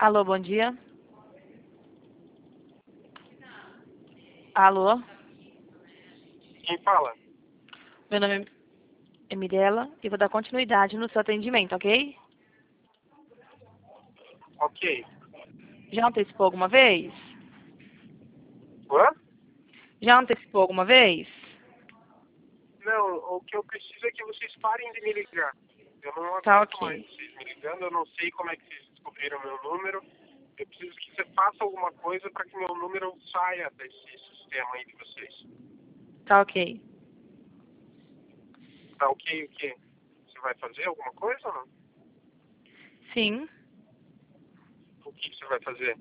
Alô, bom dia. Alô, Quem fala? meu nome é Mirella e vou dar continuidade no seu atendimento, ok? Ok. Já antecipou alguma vez? Hã? Já antecipou alguma vez? Não, o que eu preciso é que vocês parem de me ligar. Eu não Tá aguento mais ok. vocês me ligando, eu não sei como é que vocês descobriram meu número. Eu preciso que você faça alguma coisa para que meu número saia desse sistema aí de vocês. Tá ok. Tá ok o quê? Você vai fazer alguma coisa ou não? Sim. O que você vai fazer?